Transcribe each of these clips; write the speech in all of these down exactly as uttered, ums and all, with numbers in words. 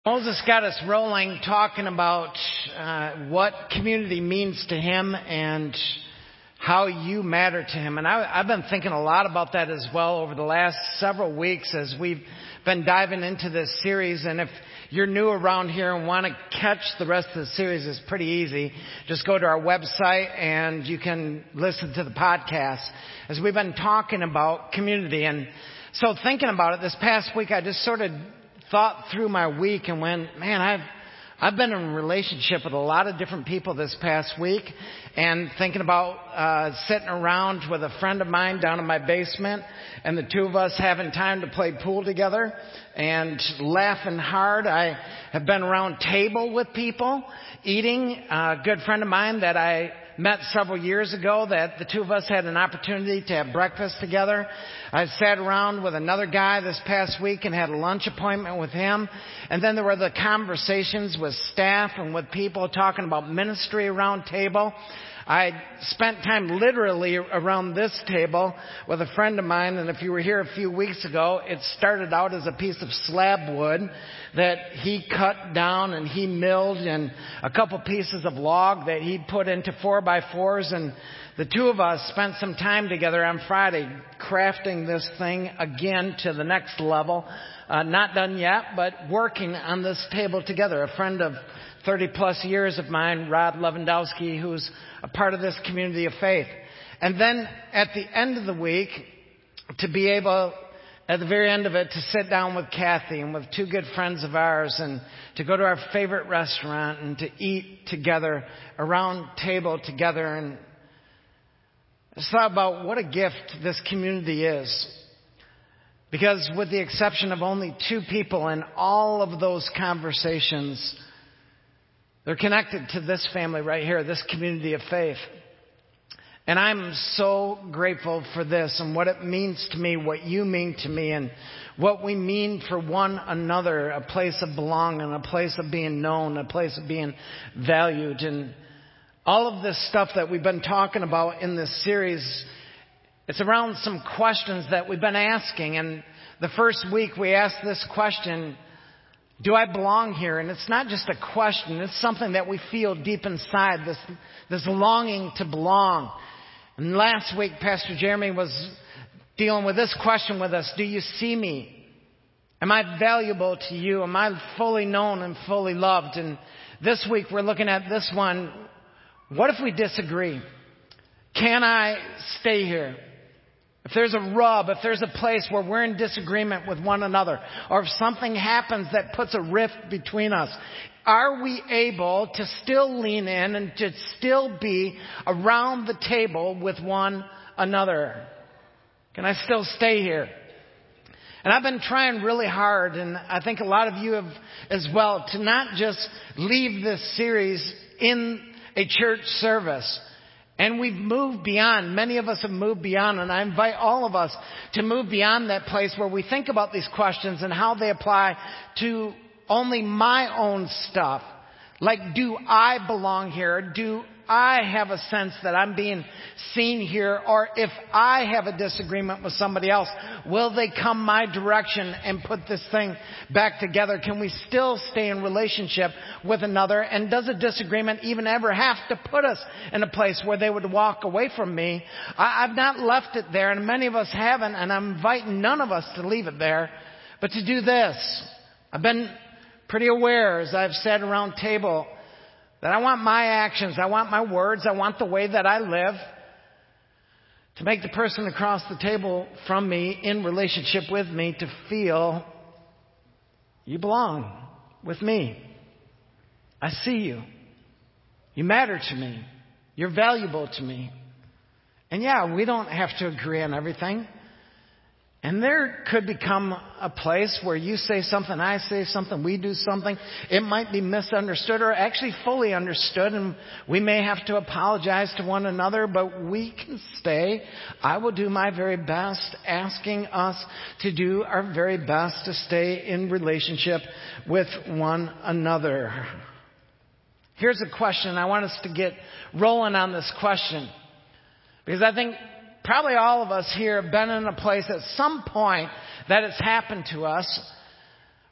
Moses got us rolling talking about uh, what community means to him and how you matter to him. And I, I've been thinking a lot about that as well over the last several weeks as we've been diving into this series. And if you're new around here and want to catch the rest of the series, it's pretty easy. Just go to our website and you can listen to the podcast as we've been talking about community. And so thinking about it this past week, I just sort of thought through my week and went, man, I've I've been in a relationship with a lot of different people this past week, and thinking about uh sitting around with a friend of mine down in my basement, and the two of us having time to play pool together and laughing hard. I have been around table with people eating. A good friend of mine that I met several years ago, that the two of us had an opportunity to have breakfast together. I sat around with another guy this past week and had a lunch appointment with him. And then there were the conversations with staff and with people talking about ministry around table. I spent time literally around this table with a friend of mine, and if you were here a few weeks ago, it started out as a piece of slab wood that he cut down and he milled, and a couple pieces of log that he put into four by fours, and the two of us spent some time together on Friday crafting this thing again to the next level. Uh, not done yet, but working on this table together. A friend of thirty plus years of mine, Rod Lewandowski, who's a part of this community of faith. And then at the end of the week, to be able, at the very end of it, to sit down with Kathy and with two good friends of ours and to go to our favorite restaurant and to eat together, around table together. And I just thought about what a gift this community is. Because with the exception of only two people in all of those conversations, they're connected to this family right here, this community of faith. And I'm so grateful for this and what it means to me, what you mean to me, and what we mean for one another, a place of belonging, a place of being known, a place of being valued. And all of this stuff that we've been talking about in this series, it's around some questions that we've been asking. And the first week we asked this question, do I belong here? And it's not just a question. It's something that we feel deep inside, this, this longing to belong. And last week, Pastor Jeremy was dealing with this question with us. Do you see me? Am I valuable to you? Am I fully known and fully loved? And this week, we're looking at this one. What if we disagree? Can I stay here? If there's a rub, if there's a place where we're in disagreement with one another, or if something happens that puts a rift between us, are we able to still lean in and to still be around the table with one another? Can I still stay here? And I've been trying really hard, and I think a lot of you have as well, to not just leave this series in a church service. And we've moved beyond, many of us have moved beyond, and I invite all of us to move beyond that place where we think about these questions and how they apply to only my own stuff. Like, do I belong here? Do I have a sense that I'm being seen here? Or if I have a disagreement with somebody else, will they come my direction and put this thing back together? Can we still stay in relationship with another? And does a disagreement even ever have to put us in a place where they would walk away from me? I, I've not left it there, and many of us haven't, and I'm inviting none of us to leave it there, but to do this. I've been pretty aware as I've sat around table that I want my actions, I want my words, I want the way that I live to make the person across the table from me, in relationship with me, to feel you belong with me. I see you. You matter to me. You're valuable to me. And yeah, we don't have to agree on everything. And there could become a place where you say something, I say something, we do something. It might be misunderstood or actually fully understood, and we may have to apologize to one another, but we can stay. I will do my very best, asking us to do our very best to stay in relationship with one another. Here's a question. I want us to get rolling on this question, because I think probably all of us here have been in a place at some point that it's happened to us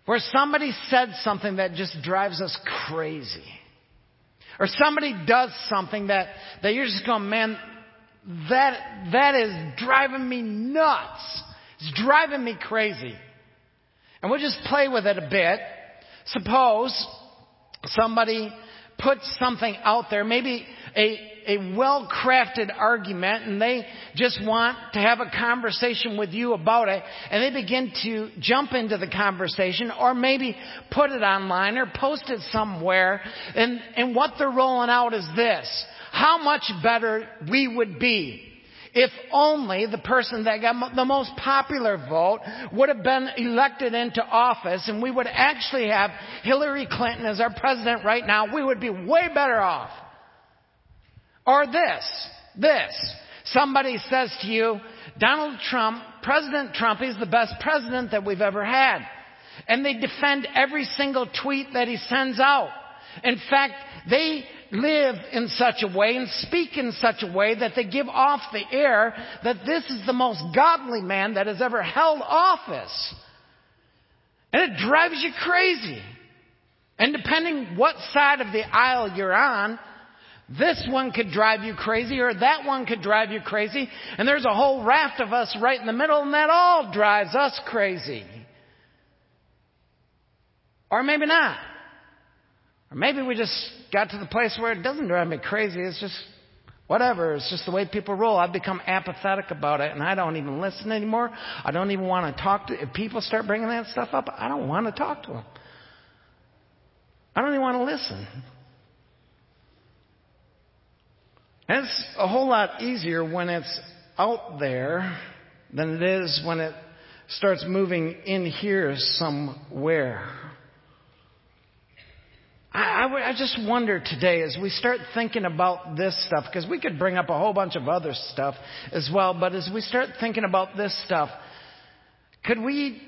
where somebody said something that just drives us crazy. Or somebody does something that, that you're just going, man, that, that is driving me nuts. It's driving me crazy. And we'll just play with it a bit. Suppose somebody puts something out there, maybe a, a well-crafted argument, and they just want to have a conversation with you about it, and they begin to jump into the conversation, or maybe put it online or post it somewhere, and, and what they're rolling out is this: how much better we would be if only the person that got the most popular vote would have been elected into office, and we would actually have Hillary Clinton as our president right now. We would be way better off. Or this, this. Somebody says to you, Donald Trump, President Trump, is the best president that we've ever had. And they defend every single tweet that he sends out. In fact, they live in such a way and speak in such a way that they give off the air that this is the most godly man that has ever held office. And it drives you crazy. And depending what side of the aisle you're on, this one could drive you crazy, or that one could drive you crazy. And there's a whole raft of us right in the middle, and that all drives us crazy. Or maybe not. Or maybe we just got to the place where it doesn't drive me crazy. It's just whatever. It's just the way people roll. I've become apathetic about it, and I don't even listen anymore. I don't even want to talk to... If people start bringing that stuff up, I don't want to talk to them. I don't even want to listen. And it's a whole lot easier when it's out there than it is when it starts moving in here somewhere. I, I, I just wonder today, as we start thinking about this stuff, because we could bring up a whole bunch of other stuff as well, but as we start thinking about this stuff, could we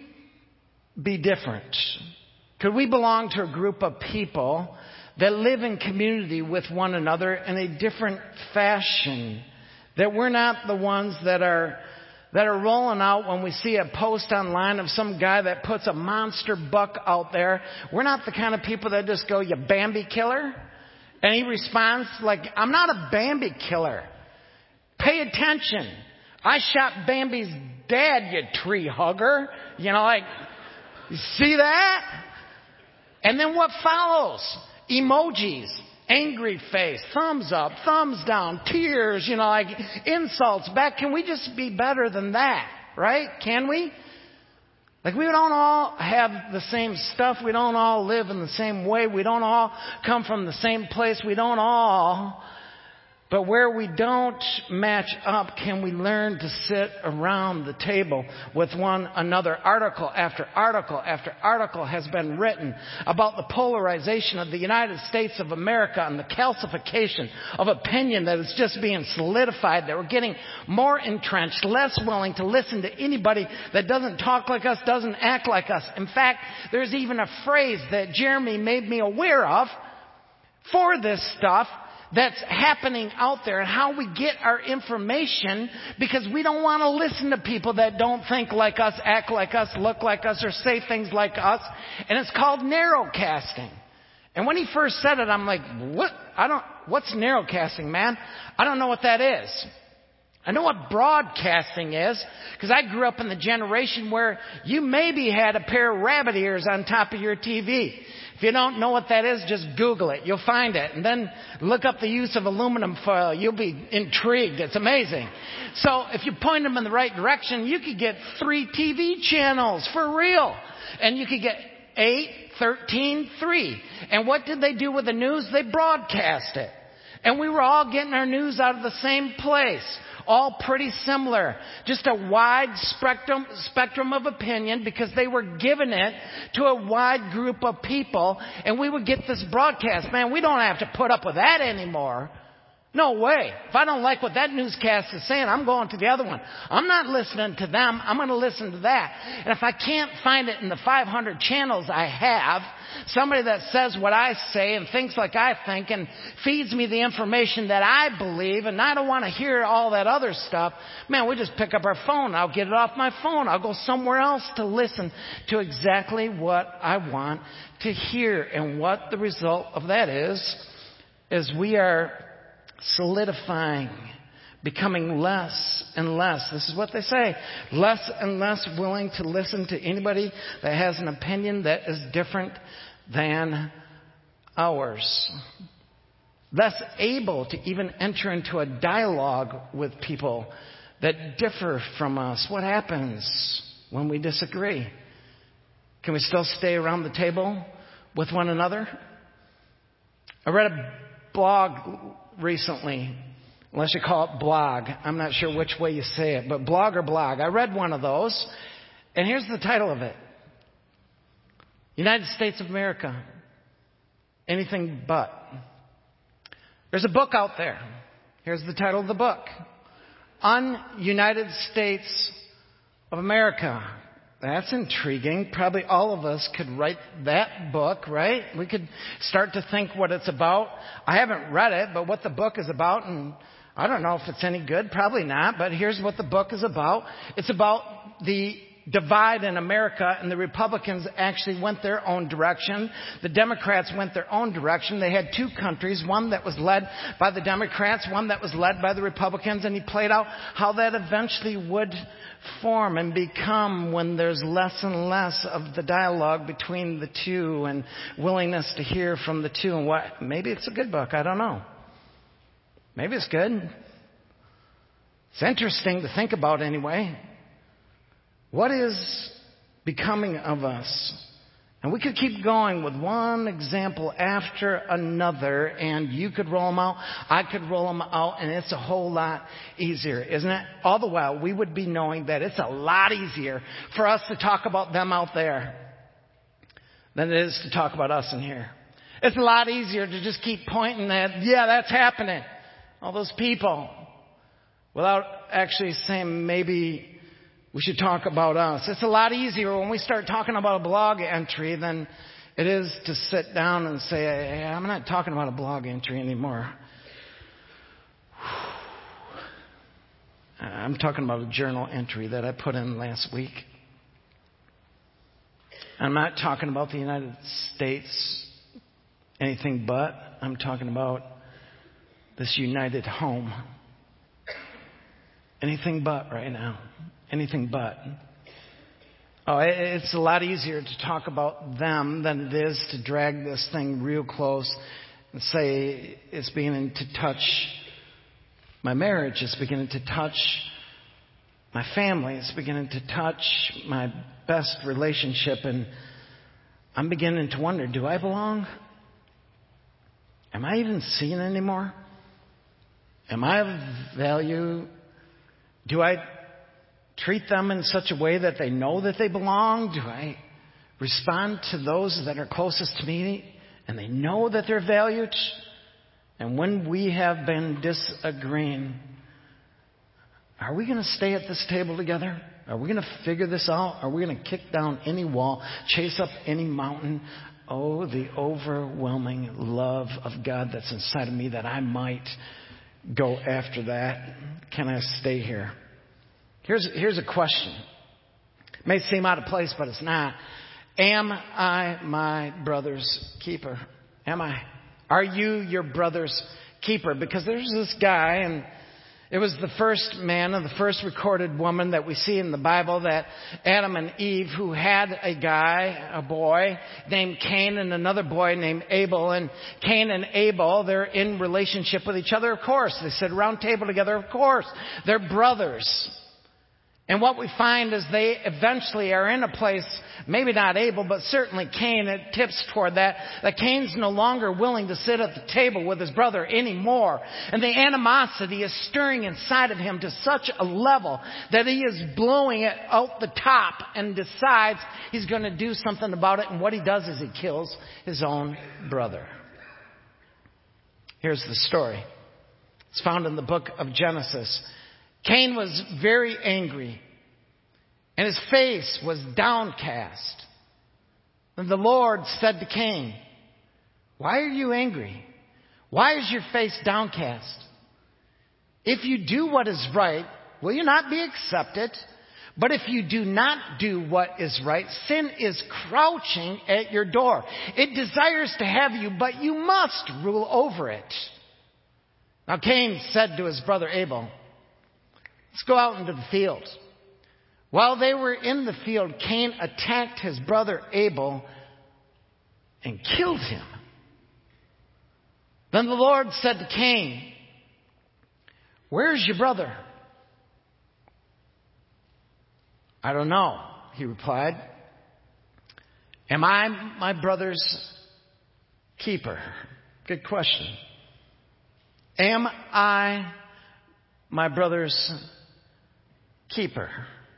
be different? Could we belong to a group of people that live in community with one another in a different fashion? That we're not the ones that are that are rolling out when we see a post online of some guy that puts a monster buck out there. We're not the kind of people that just go, "You Bambi killer." And he responds like, "I'm not a Bambi killer. Pay attention. I shot Bambi's dad, you tree hugger." You know, like, you see that? And then what follows? Emojis, angry face, thumbs up, thumbs down, tears, you know, like insults back. Can we just be better than that? Right? Can we? Like, we don't all have the same stuff. We don't all live in the same way. We don't all come from the same place. We don't all. But where we don't match up, can we learn to sit around the table with one another? Article after article after article has been written about the polarization of the United States of America and the calcification of opinion that is just being solidified, that we're getting more entrenched, less willing to listen to anybody that doesn't talk like us, doesn't act like us. In fact, there's even a phrase that Jeremy made me aware of for this stuff that's happening out there and how we get our information, because we don't want to listen to people that don't think like us, act like us, look like us, or say things like us. And it's called narrowcasting. And when he first said it, I'm like, what? I don't, what's narrowcasting, man? I don't know what that is. I know what broadcasting is, because I grew up in the generation where you maybe had a pair of rabbit ears on top of your T V. If you don't know what that is, just Google it. You'll find it. And then look up the use of aluminum foil. You'll be intrigued. It's amazing. So if you point them in the right direction, you could get three T V channels for real. And you could get eight, thirteen, three. And what did they do with the news? They broadcast it. And we were all getting our news out of the same place. All pretty similar. Just a wide spectrum, spectrum of opinion, because they were giving it to a wide group of people. And we would get this broadcast. Man, we don't have to put up with that anymore. No way. If I don't like what that newscast is saying, I'm going to the other one. I'm not listening to them. I'm going to listen to that. And if I can't find it in the five hundred channels I have, somebody that says what I say and thinks like I think and feeds me the information that I believe, and I don't want to hear all that other stuff, man, we just pick up our phone. I'll get it off my phone. I'll go somewhere else to listen to exactly what I want to hear. And what the result of that is, is we are solidifying, becoming less and less. This is what they say. Less and less willing to listen to anybody that has an opinion that is different than ours. Less able to even enter into a dialogue with people that differ from us. What happens when we disagree? Can we still stay around the table with one another? I read a blog recently, unless you call it blog. I'm not sure which way you say it, but blog or blog. I read one of those, and here's the title of it. United States of America, anything but. There's a book out there. Here's the title of the book. Un-United States of America. That's intriguing. Probably all of us could write that book, right? We could start to think what it's about. I haven't read it, but what the book is about, and I don't know if it's any good. Probably not, but here's what the book is about. It's about the divide in America, and the Republicans actually went their own direction. The Democrats went their own direction. They had two countries, one that was led by the Democrats, one that was led by the Republicans, and he played out how that eventually would form and become when there's less and less of the dialogue between the two and willingness to hear from the two. And what, maybe it's a good book. I don't know. Maybe it's good. It's interesting to think about anyway. What is becoming of us? And we could keep going with one example after another, and you could roll them out, I could roll them out, and it's a whole lot easier, isn't it? All the while, we would be knowing that it's a lot easier for us to talk about them out there than it is to talk about us in here. It's a lot easier to just keep pointing at, yeah, that's happening, all those people, without actually saying maybe we should talk about us. It's a lot easier when we start talking about a blog entry than it is to sit down and say, hey, I'm not talking about a blog entry anymore. I'm talking about a journal entry that I put in last week. I'm not talking about the United States, anything but. I'm talking about this united home. Anything but right now. Anything but. Oh, it's a lot easier to talk about them than it is to drag this thing real close and say it's beginning to touch my marriage. It's beginning to touch my family. It's beginning to touch my best relationship. And I'm beginning to wonder, do I belong? Am I even seen anymore? Am I of value? Do I treat them in such a way that they know that they belong? Do I respond to those that are closest to me and they know that they're valued? And when we have been disagreeing, are we going to stay at this table together? Are we going to figure this out? Are we going to kick down any wall, chase up any mountain? Oh, the overwhelming love of God that's inside of me that I might go after that. Can I stay here? Here's, here's a question. It may seem out of place, but it's not. Am I my brother's keeper? Am I? Are you your brother's keeper? Because there's this guy, and it was the first man and the first recorded woman that we see in the Bible, that Adam and Eve, who had a guy, a boy named Cain, and another boy named Abel. And Cain and Abel, they're in relationship with each other, of course. They sit around table together, of course. They're brothers. And what we find is they eventually are in a place, maybe not Abel, but certainly Cain, it tips toward that, that Cain's no longer willing to sit at the table with his brother anymore. And the animosity is stirring inside of him to such a level that he is blowing it out the top and decides he's going to do something about it. And what he does is he kills his own brother. Here's the story. It's found in the book of Genesis. Cain was very angry, and his face was downcast. And the Lord said to Cain, "Why are you angry? Why is your face downcast? If you do what is right, will you not be accepted? But if you do not do what is right, sin is crouching at your door. It desires to have you, but you must rule over it." Now Cain said to his brother Abel, "Let's go out into the field." While they were in the field, Cain attacked his brother Abel and killed him. Then the Lord said to Cain, "Where's your brother?" "I don't know," he replied. "Am I my brother's keeper?" Good question. Am I my brother's keeper?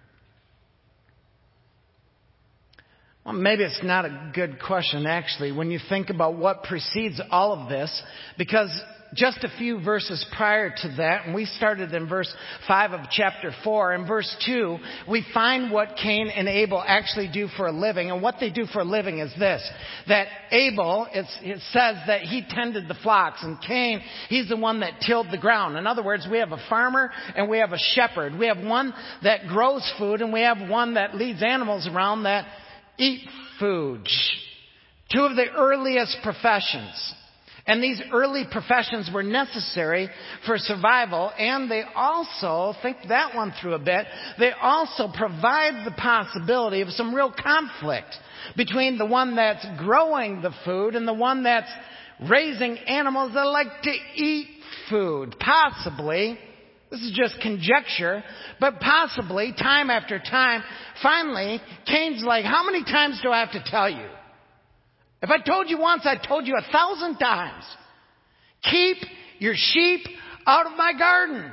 Well, maybe it's not a good question, actually, when you think about what precedes all of this, because just a few verses prior to that, and we started in verse five of chapter four, in verse two, we find what Cain and Abel actually do for a living. And what they do for a living is this, that Abel, it's, it says that he tended the flocks, and Cain, he's the one that tilled the ground. In other words, we have a farmer and we have a shepherd. We have one that grows food, and we have one that leads animals around that eat food. Two of the earliest professions. And these early professions were necessary for survival, and they also, think that one through a bit, they also provide the possibility of some real conflict between the one that's growing the food and the one that's raising animals that like to eat food. Possibly, this is just conjecture, but possibly, time after time, finally, Cain's like, "How many times do I have to tell you? If I told you once, I told you a thousand times. Keep your sheep out of my garden."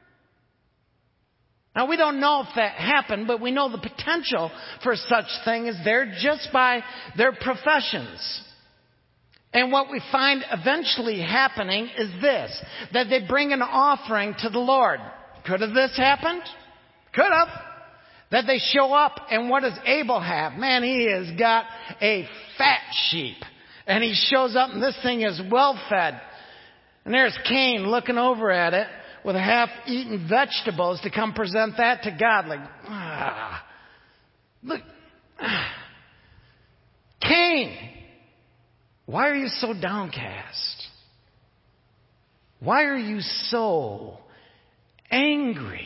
Now, we don't know if that happened, but we know the potential for such thing is there just by their professions. And what we find eventually happening is this, that they bring an offering to the Lord. Could have this happened? Could have. That they show up, and what does Abel have? Man, he has got a fat sheep. And he shows up, and this thing is well fed. And there's Cain looking over at it with half-eaten vegetables to come present that to God. Like, ah, look, ah. Cain, why are you so downcast? Why are you so angry?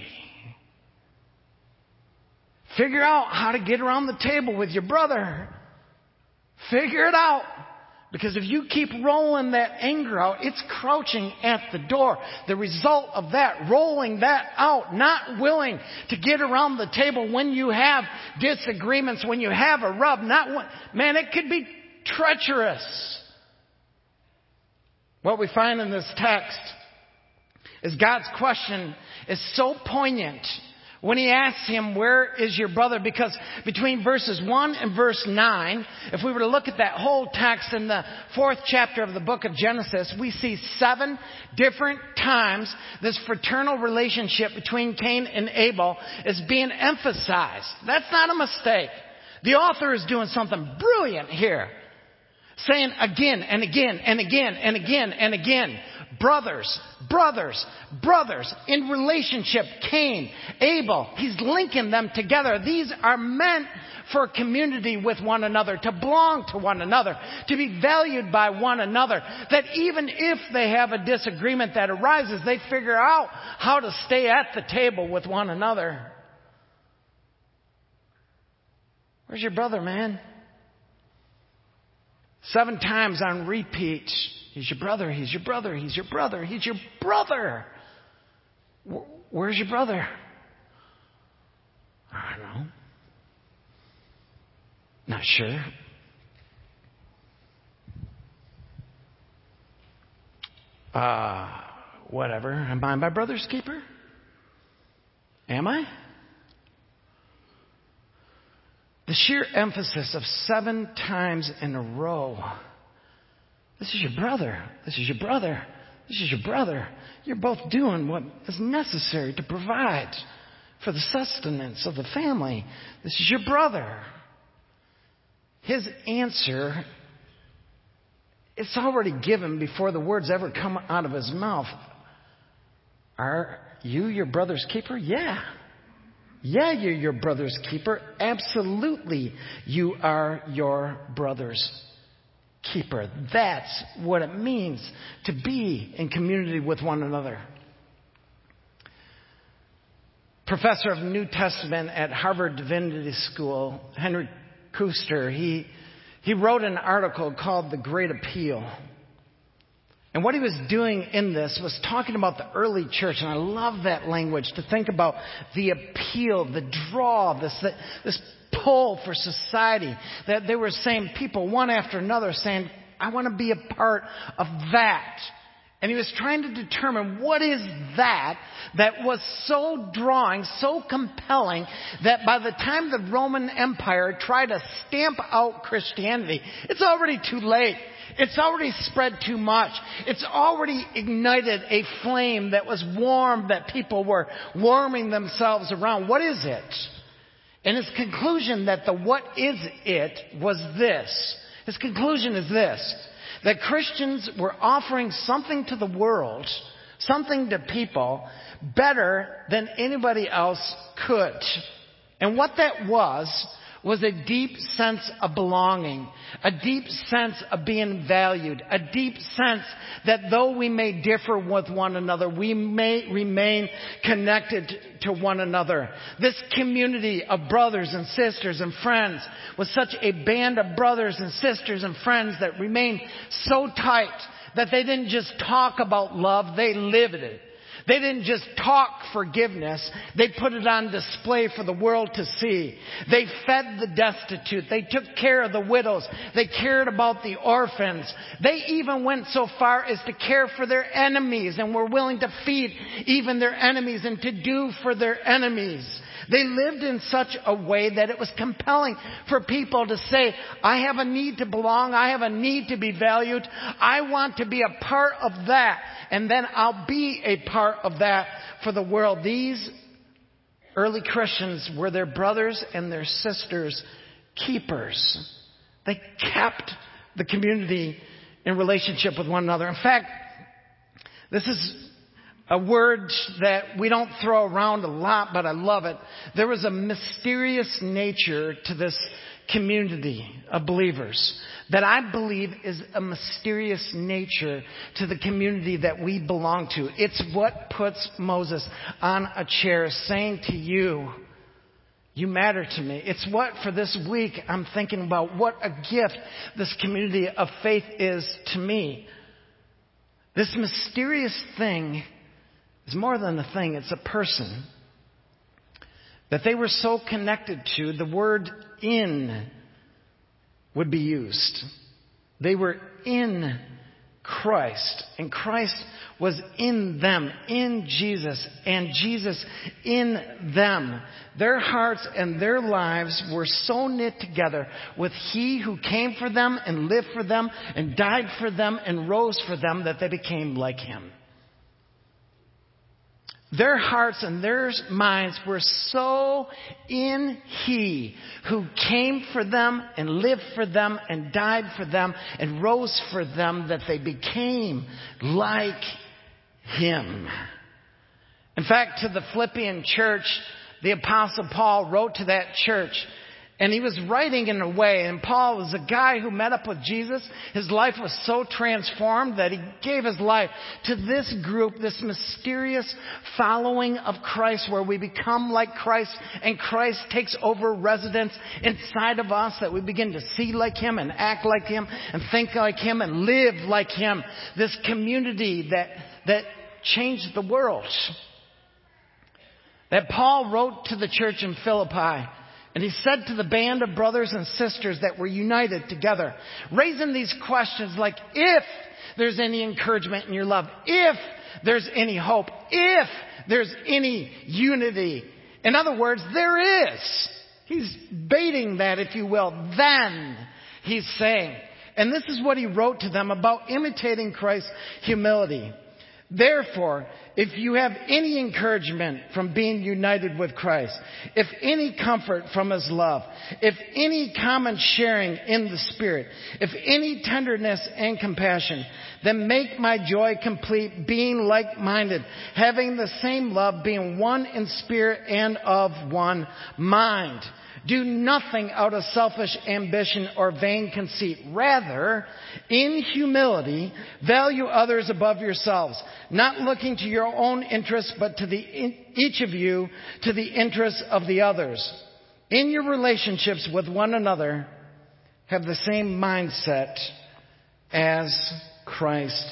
Figure out how to get around the table with your brother. Figure it out. Because if you keep rolling that anger out, it's crouching at the door. The result of that, rolling that out, not willing to get around the table when you have disagreements, when you have a rub, not one, man, it could be treacherous. What we find in this text is God's question is so poignant when he asks him, "Where is your brother?" Because between verses one and verse nine, if we were to look at that whole text in the fourth chapter of the book of Genesis, we see seven different times this fraternal relationship between Cain and Abel is being emphasized. That's not a mistake. The author is doing something brilliant here. Saying again and again and again and again and again, brothers, brothers, brothers, in relationship, Cain, Abel, he's linking them together. These are meant for community with one another, to belong to one another, to be valued by one another. That even if they have a disagreement that arises, they figure out how to stay at the table with one another. Where's your brother, man? Seven times on repeat. He's your brother, he's your brother, he's your brother, he's your brother. Where's your brother? I don't know. Not sure. Uh, whatever. Am I my brother's keeper? Am I? The sheer emphasis of seven times in a row. This is your brother. This is your brother. This is your brother. You're both doing what is necessary to provide for the sustenance of the family. This is your brother. His answer, it's already given before the words ever come out of his mouth. Are you your brother's keeper? Yeah. Yeah, you're your brother's keeper. Absolutely, you are your brother's keeper. That's what it means to be in community with one another. Professor of New Testament at Harvard Divinity School, Henry Kuster, he, he wrote an article called The Great Appeal. And what he was doing in this was talking about the early church. And I love that language, to think about the appeal, the draw, this, this pull for society. That they were saying, people one after another saying, I want to be a part of that. And he was trying to determine what is that that was so drawing, so compelling, that by the time the Roman Empire tried to stamp out Christianity, it's already too late. It's already spread too much. It's already ignited a flame that was warm, that people were warming themselves around. What is it? And his conclusion that the what is it was this. His conclusion is this. That Christians were offering something to the world, something to people, better than anybody else could. And what that was, was a deep sense of belonging, a deep sense of being valued, a deep sense that though we may differ with one another, we may remain connected to one another. This community of brothers and sisters and friends was such a band of brothers and sisters and friends that remained so tight that they didn't just talk about love, they lived it. They didn't just talk forgiveness. They put it on display for the world to see. They fed the destitute. They took care of the widows. They cared about the orphans. They even went so far as to care for their enemies and were willing to feed even their enemies and to do for their enemies. They lived in such a way that it was compelling for people to say, I have a need to belong. I have a need to be valued. I want to be a part of that. And then I'll be a part of that for the world. These early Christians were their brothers and their sisters' keepers. They kept the community in relationship with one another. In fact, this is a word that we don't throw around a lot, but I love it. There was a mysterious nature to this community of believers that I believe is a mysterious nature to the community that we belong to. It's what puts Moses on a chair saying to you, you matter to me. It's what for this week I'm thinking about, what a gift this community of faith is to me. This mysterious thing is more than a thing, it's a person that they were so connected to. The word in would be used. They were in Christ, and Christ was in them, in Jesus, and Jesus in them. Their hearts and their lives were so knit together with He who came for them and lived for them and died for them and rose for them that they became like Him. Their hearts and their minds were so in He who came for them and lived for them and died for them and rose for them that they became like Him. In fact, to the Philippian church, the Apostle Paul wrote to that church. And he was writing in a way, and Paul was a guy who met up with Jesus. His life was so transformed that he gave his life to this group, this mysterious following of Christ, where we become like Christ, and Christ takes over residence inside of us, that we begin to see like Him and act like Him and think like Him and live like Him. This community that, that changed the world. That Paul wrote to the church in Philippi. And he said to the band of brothers and sisters that were united together, raising these questions like, if there's any encouragement in your love, if there's any hope, if there's any unity. In other words, there is. He's baiting that, if you will. Then he's saying, and this is what he wrote to them about imitating Christ's humility. Therefore, if you have any encouragement from being united with Christ, if any comfort from His love, if any common sharing in the Spirit, if any tenderness and compassion, then make my joy complete, being like-minded, having the same love, being one in spirit and of one mind. Do nothing out of selfish ambition or vain conceit. Rather, in humility, value others above yourselves, not looking to your own interests, but to the each of you to the interests of the others. In your relationships with one another, have the same mindset as Christ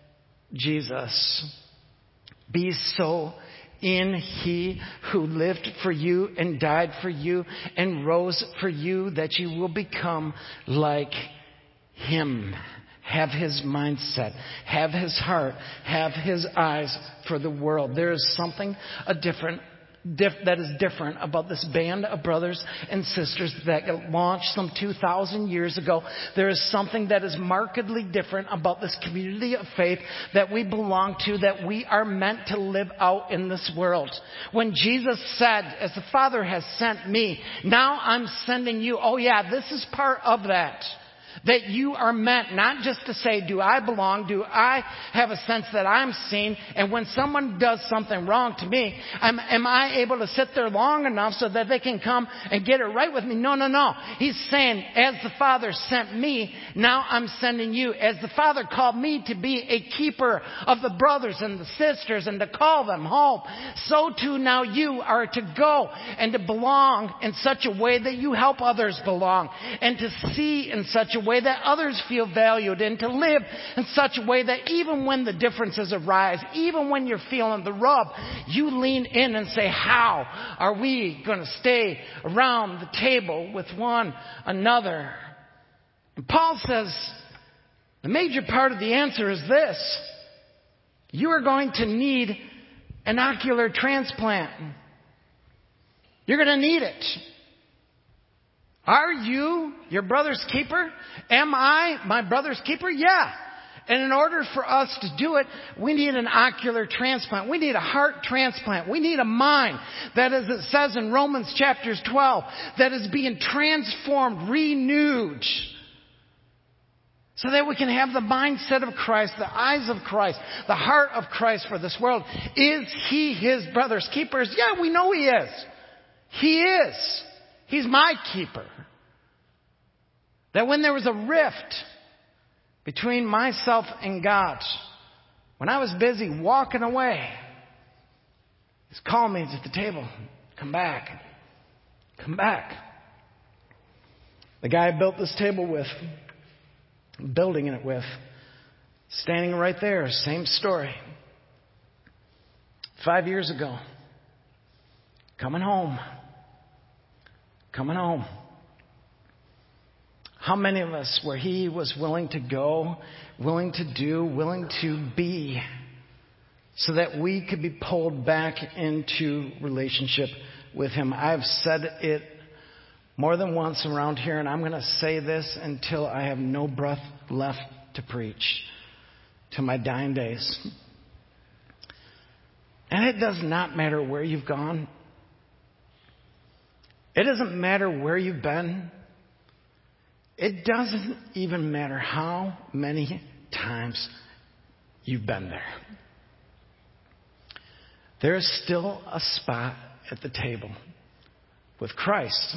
Jesus. Be so in He who lived for you and died for you and rose for you, that you will become like Him. Have His mindset, have His heart, have His eyes for the world. There is something a different Dif- that is different about this band of brothers and sisters that got launched some two thousand years ago. There is something that is markedly different about this community of faith that we belong to, that we are meant to live out in this world. When Jesus said, as the Father has sent me, now I'm sending you. Oh yeah, this is part of that. That you are meant not just to say, do I belong? Do I have a sense that I'm seen? And when someone does something wrong to me, am, am I able to sit there long enough so that they can come and get it right with me? No, no, no. He's saying, as the Father sent me, now I'm sending you. As the Father called me to be a keeper of the brothers and the sisters and to call them home, so too now you are to go and to belong in such a way that you help others belong, and to see in such a way way that others feel valued, and to live in such a way that even when the differences arise, even when you're feeling the rub, you lean in and say, how are we going to stay around the table with one another? And Paul says the major part of the answer is this: you are going to need an ocular transplant. You're going to need it. Are you your brother's keeper? Am I my brother's keeper? Yeah. And in order for us to do it, we need an ocular transplant. We need a heart transplant. We need a mind that, as it says in Romans chapter twelve, that is being transformed, renewed, so that we can have the mindset of Christ, the eyes of Christ, the heart of Christ for this world. Is He His brother's keeper? Yeah, we know He is. He is. He's my keeper. That when there was a rift between myself and God, when I was busy walking away, He's calling me to the table. Come back. Come back. The guy I built this table with, building it with, standing right there, same story. Five years ago, coming home. Coming home. How many of us where he was willing to go, willing to do, willing to be, so that we could be pulled back into relationship with him? I've said it more than once around here, and I'm going to say this until I have no breath left to preach, to my dying days. And it does not matter where you've gone. It doesn't matter where you've been. It doesn't even matter how many times you've been there. There's still a spot at the table with Christ.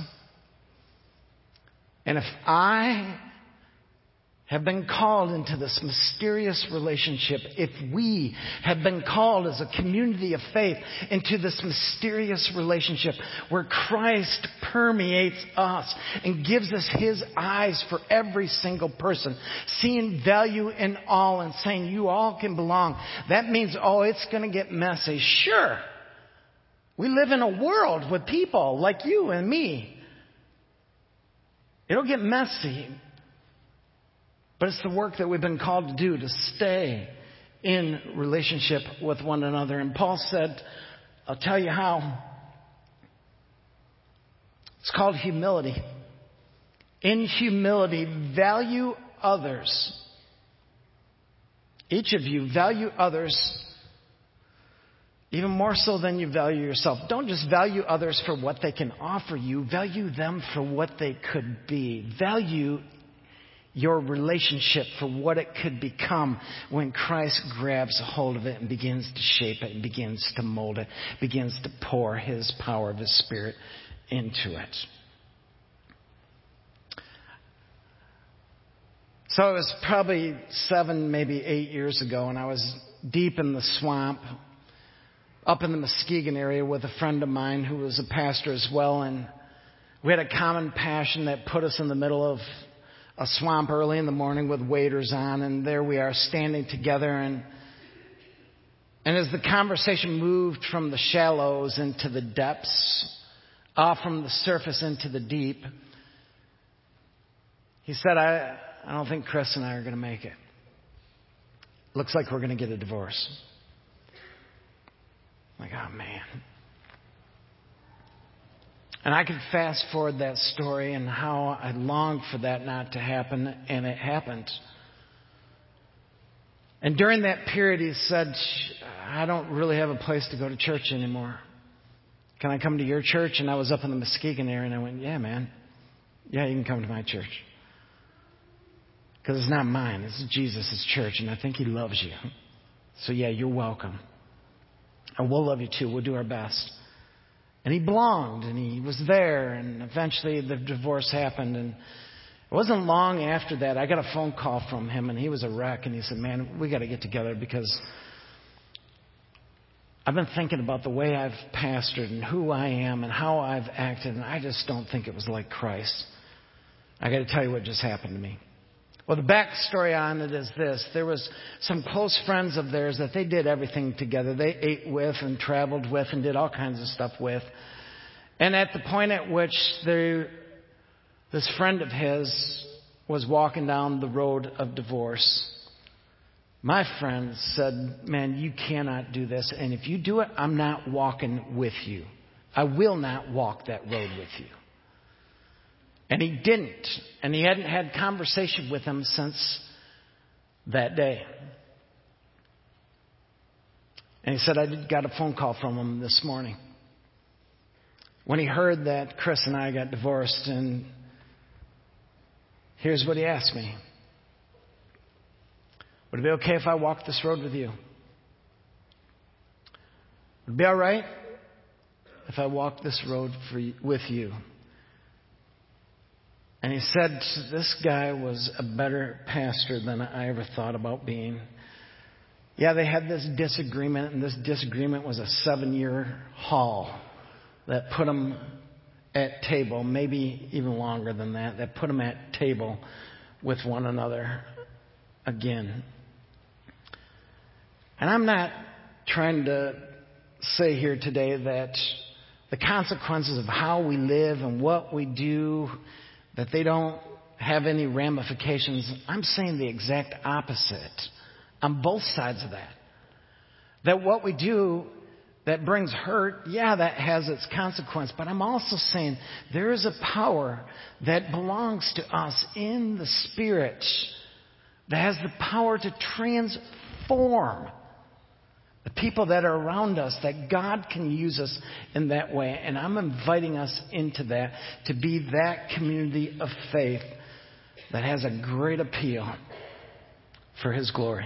And if I have been called into this mysterious relationship, if we have been called as a community of faith into this mysterious relationship where Christ permeates us and gives us His eyes for every single person, seeing value in all and saying you all can belong, that means, oh, it's going to get messy. Sure. We live in a world with people like you and me. It'll get messy. But it's the work that we've been called to do, to stay in relationship with one another. And Paul said, I'll tell you how. It's called humility. In humility, value others. each of you, value others even more so than you value yourself. Don't just value others for what they can offer you. Value them for what they could be. Value your relationship for what it could become when Christ grabs a hold of it and begins to shape it and begins to mold it, begins to pour His power of His Spirit into it. So it was probably seven, maybe eight years ago, and I was deep in the swamp up in the Muskegon area with a friend of mine who was a pastor as well, and we had a common passion that put us in the middle of a swamp early in the morning with waders on, and there we are standing together, and and as the conversation moved from the shallows into the depths, off from the surface into the deep, he said, I, I don't think Chris and I are going to make it. Looks like we're going to get a divorce. I'm like, oh man. And I could fast forward that story and how I longed for that not to happen, and it happened. And during that period, he said, I don't really have a place to go to church anymore. Can I come to your church? And I was up in the Muskegon area, and I went, yeah, man. Yeah, you can come to my church. Because it's not mine. It's Jesus' church, and I think He loves you. So yeah, you're welcome. And we'll love you too. We'll do our best. And he belonged, and he was there, and eventually the divorce happened. And it wasn't long after that, I got a phone call from him, and he was a wreck, and he said, man, we got to get together because I've been thinking about the way I've pastored and who I am and how I've acted, and I just don't think it was like Christ. I got to tell you what just happened to me. Well, the backstory on it is this. There was some close friends of theirs that they did everything together. They ate with and traveled with and did all kinds of stuff with. And at the point at which they, this friend of his was walking down the road of divorce, my friend said, man, you cannot do this. And if you do it, I'm not walking with you. I will not walk that road with you. And he didn't. And he hadn't had conversation with him since that day. And he said, I got a phone call from him this morning when he heard that Chris and I got divorced. And here's what he asked me. Would it be okay if I walked this road with you? Would it be all right if I walked this road for you, with you? And he said, this guy was a better pastor than I ever thought about being. Yeah, they had this disagreement, and this disagreement was a seven-year haul that put them at table, maybe even longer than that, that put them at table with one another again. And I'm not trying to say here today that the consequences of how we live and what we do, that they don't have any ramifications. I'm saying the exact opposite on both sides of that. That what we do that brings hurt, yeah, that has its consequence. But I'm also saying there is a power that belongs to us in the Spirit that has the power to transform the people that are around us, that God can use us in that way. And I'm inviting us into that, to be that community of faith that has a great appeal for His glory.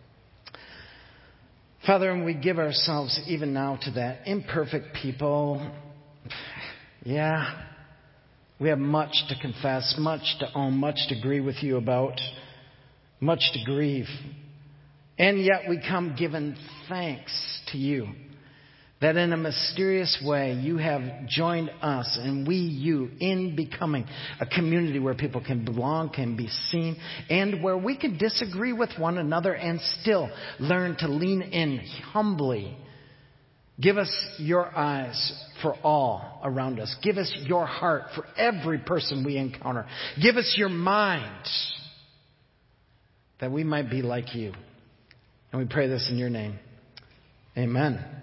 Father, and we give ourselves even now to that. Imperfect people, yeah, we have much to confess, much to own, much to agree with you about, much to grieve. And yet we come giving thanks to you that in a mysterious way you have joined us and we you in becoming a community where people can belong, can be seen, and where we can disagree with one another and still learn to lean in humbly. Give us your eyes for all around us. Give us your heart for every person we encounter. Give us your mind that we might be like you. And we pray this in your name. Amen.